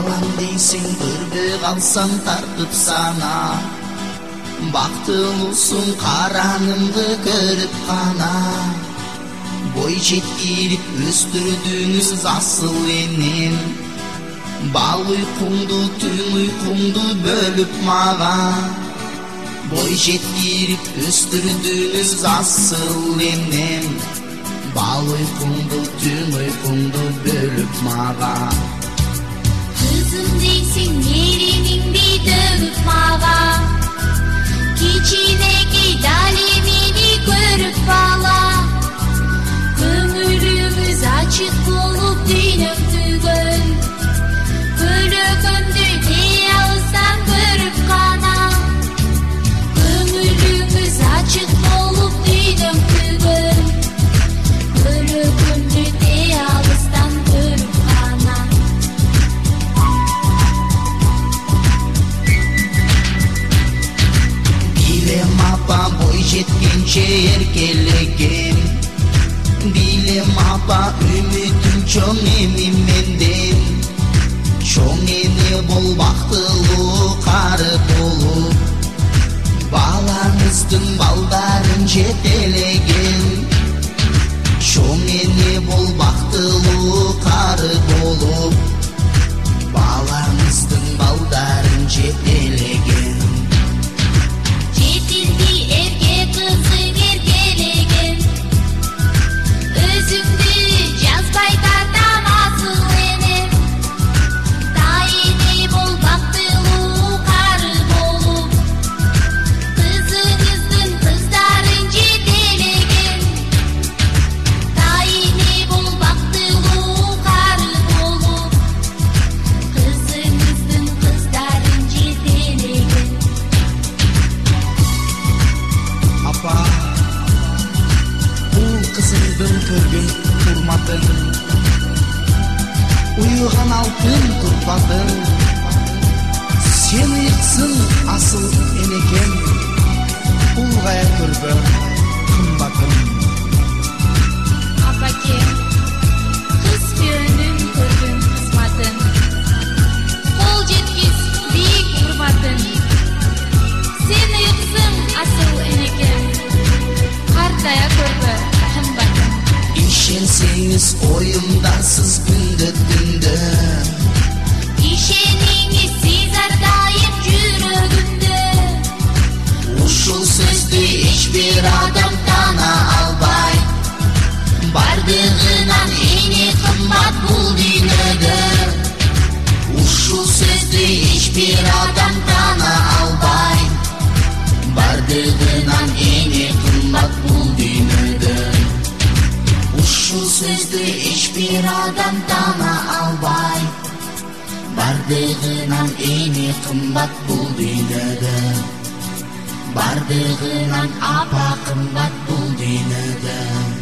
балам дейсің үрді қалсаң тартып сана, бақтылысың қаранымды көріп қана. Бой жеткеріп өстірдіңіз асыл енем, бал ұйқыңды түн ұйқыңды бөліп маған. Бой жеткеріп өстірдіңіз асыл енем, бал ұйқыңды түн ұйқыңды бөліп маған. Kızım değilsin yeriminde dövüp mava, kiçineki dalemini görüp bala. Kömürümüz açık olup dünüm tügül, kölökündü diye ağızdan görüp kana. Kömürümüz açık olup dünüm tügül, kölökündü diye ağızdan görüp kana. Bilem apa boy жеткенше еркелеген, билем апа үмітім чоң емім менден. Чоң ене бол бақтылы қары болып, балаңыздың балдарын жетелеген. Чоң ене бол бақтылы қары болып, балаңыздың балдарын жетелеген. Жетілді ерге қызың еркелеген, өзімді жазбай тартам асыл енем. Тайыне бол бақтылы қары болып, қызыңыздың қыздарын жетелеген. Тайыне бол бақтылы қары болып, қызыңыздың қыздарын жетелеген. Апа, бұл қызыңдың көрген тұрматын, ұйыған алтын тұрпатын. Сен ұйықсың асыл енекен, ұлғая көрбі қымбатын. Апаке, қыз күйеуінің көрген қызматын, қол жеткіз биік құрматын. Сен ұйықсың асыл енекен, қартая көрбі қымбатын. Ишенсеңіз ойымдарсыз күнді түнді, Ишеніңіз сіз ардайым жүрегімді. ушул сөзді ешбір адам тана албай. Бардығынан ене қымбат бұл дүниеде. Ушул сөзді ешбір адам тана албай. Бардығынан ене қымбат бұл дүниеде. Ушул сөзді ешбір адам тана албай. Бардығынан ене қымбат бұл дүниеде. Бардығынан апа қымбат бұл дүниеде.